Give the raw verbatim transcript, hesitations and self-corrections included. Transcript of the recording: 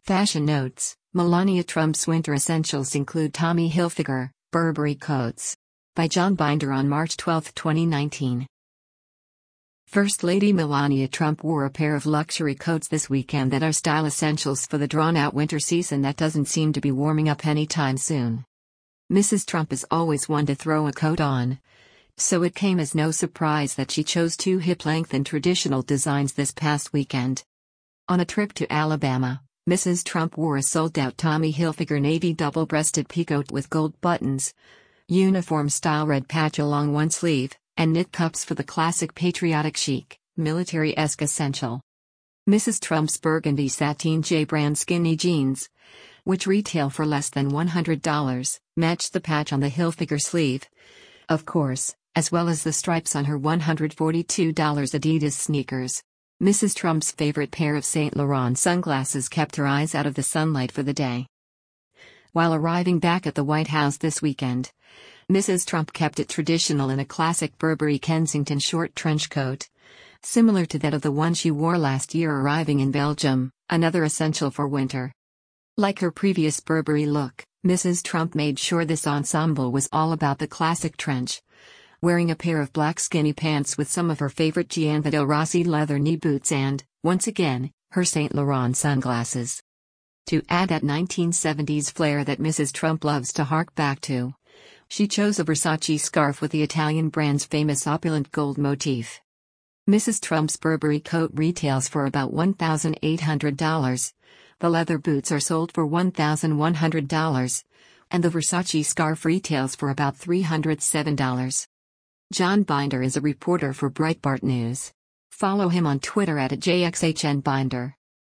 Fashion notes: Melania Trump's winter essentials include Tommy Hilfiger, Burberry coats. By John Binder on March twelfth, twenty nineteen. First Lady Melania Trump wore a pair of luxury coats this weekend that are style essentials for the drawn-out winter season that doesn't seem to be warming up anytime soon. Missus Trump is always one to throw a coat on, so it came as no surprise that she chose two hip-length and traditional designs this past weekend. On a trip to Alabama, Missus Trump wore a sold-out Tommy Hilfiger navy double-breasted peacoat with gold buttons, uniform-style red patch along one sleeve, and knit cups for the classic patriotic chic, military-esque essential. Missus Trump's burgundy sateen J-brand skinny jeans, which retail for less than one hundred dollars, matched the patch on the Hilfiger sleeve, of course, as well as the stripes on her one hundred forty-two dollar Adidas sneakers. Missus Trump's favorite pair of Saint Laurent sunglasses kept her eyes out of the sunlight for the day. While arriving back at the White House this weekend, Missus Trump kept it traditional in a classic Burberry Kensington short trench coat, similar to that of the one she wore last year arriving in Belgium, another essential for winter. Like her previous Burberry look, Missus Trump made sure this ensemble was all about the classic trench, wearing a pair of black skinny pants with some of her favorite Gianvito Rossi leather knee boots and, once again, her Saint Laurent sunglasses. To add that nineteen seventies flair that Missus Trump loves to hark back to, she chose a Versace scarf with the Italian brand's famous opulent gold motif. Missus Trump's Burberry coat retails for about one thousand eight hundred dollars, the leather boots are sold for one thousand one hundred dollars, and the Versace scarf retails for about three hundred seven dollars. John Binder is a reporter for Breitbart News. Follow him on Twitter at J X H N Binder.